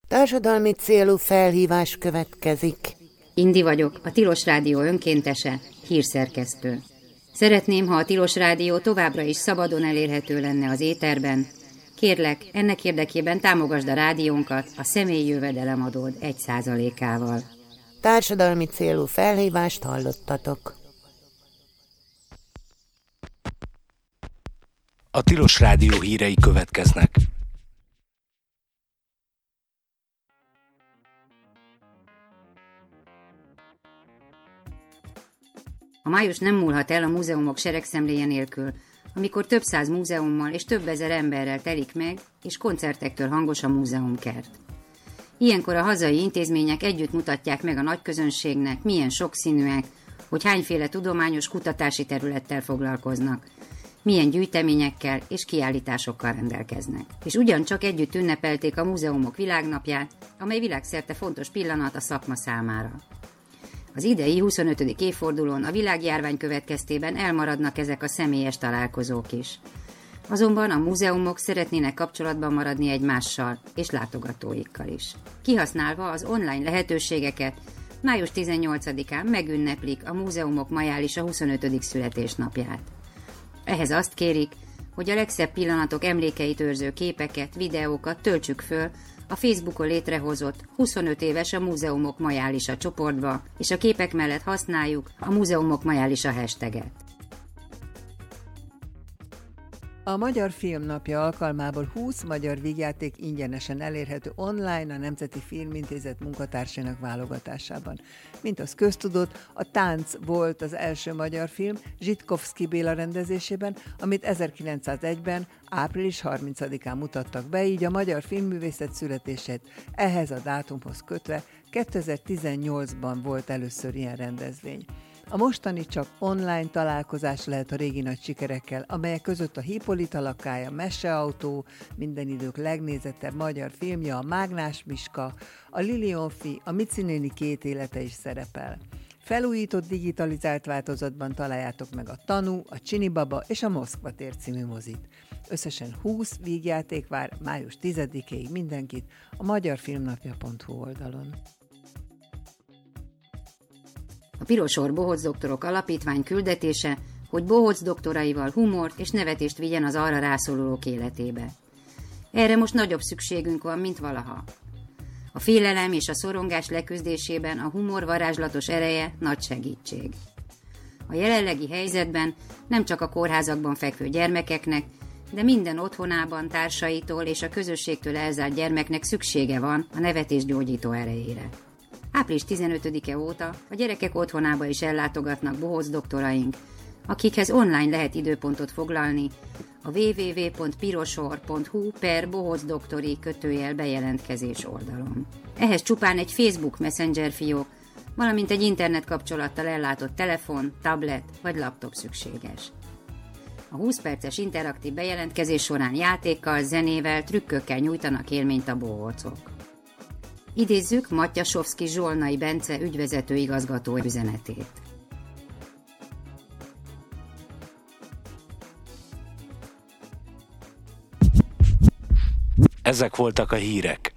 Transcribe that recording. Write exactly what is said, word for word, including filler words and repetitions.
Társadalmi célú felhívás következik. Indi vagyok, a Tilos Rádió önkéntese, hírszerkesztő. Szeretném, ha a Tilos Rádió továbbra is szabadon elérhető lenne az éterben. Kérlek, ennek érdekében támogasd a rádiónkat a személyi jövedelemadód egy százalékával. Társadalmi célú felhívást hallottatok. A Tilos Rádió hírei következnek. A május nem múlhat el a múzeumok seregszemléje nélkül, amikor több száz múzeummal és több ezer emberrel telik meg, és koncertektől hangos a múzeumkert. Ilyenkor a hazai intézmények együtt mutatják meg a nagyközönségnek, milyen sokszínűek, hogy hányféle tudományos kutatási területtel foglalkoznak, milyen gyűjteményekkel és kiállításokkal rendelkeznek. És ugyancsak együtt ünnepelték a múzeumok világnapját, amely világszerte fontos pillanat a szakma számára. Az idei huszonötödik évfordulón a világjárvány következtében elmaradnak ezek a személyes találkozók is. Azonban a múzeumok szeretnének kapcsolatban maradni egymással és látogatóikkal is. Kihasználva az online lehetőségeket, május tizennyolcadikán megünneplik a múzeumok majálisa huszonötödik születésnapját. Ehhez azt kérik, hogy a legszebb pillanatok emlékeit őrző képeket, videókat töltsük föl a Facebookon létrehozott huszonöt éves a Múzeumok Majálisa csoportba, és a képek mellett használjuk a Múzeumok Majálisa hashtaget. A Magyar Filmnapja alkalmából húsz magyar vígjáték ingyenesen elérhető online a Nemzeti Filmintézet munkatársainak válogatásában. Mint az köztudott, a Tánc volt az első magyar film Zsitkovszky Béla rendezésében, amit ezerkilencszázegyben, április harmincadikán mutattak be, így a magyar filmművészet születését ehhez a dátumhoz kötve kétezer-tizennyolcban volt először ilyen rendezvény. A mostani csak online találkozás lehet a régi nagy sikerekkel, amelyek között a Hippolyta lakája, Meseautó, minden idők legnézettebb magyar filmje, a Mágnás Miska, a Lilionfi, a Mici néni két élete is szerepel. Felújított digitalizált változatban találjátok meg a Tanú, a Csini Baba és a Moszkva tér című mozit. Összesen húsz vígjáték vár május tizedikéig mindenkit a magyarfilmnapja pont hu oldalon. A Piros-Orr Bohóc Doktorok Alapítvány küldetése, hogy bohóc doktoraival humort és nevetést vigyen az arra rászorulók életébe. Erre most nagyobb szükségünk van, mint valaha. A félelem és a szorongás leküzdésében a humor varázslatos ereje nagy segítség. A jelenlegi helyzetben nem csak a kórházakban fekvő gyermekeknek, de minden otthonában, társaitól és a közösségtől elzárt gyermeknek szüksége van a nevetés gyógyító erejére. április tizenötödike óta a gyerekek otthonába is ellátogatnak bohóc doktoraink, akikhez online lehet időpontot foglalni a double-u double-u double-u pont pirosorr pont hu per bohócdoktori kötőjel bejelentkezés oldalon. Ehhez csupán egy Facebook Messenger fiók, valamint egy internet kapcsolattal ellátott telefon, tablet vagy laptop szükséges. A húsz perces interaktív bejelentkezés során játékkal, zenével, trükkökkel nyújtanak élményt a bohócok. Idézzük Matyasovszky Zsolnai Bence ügyvezető igazgató üzenetét. Ezek voltak a hírek.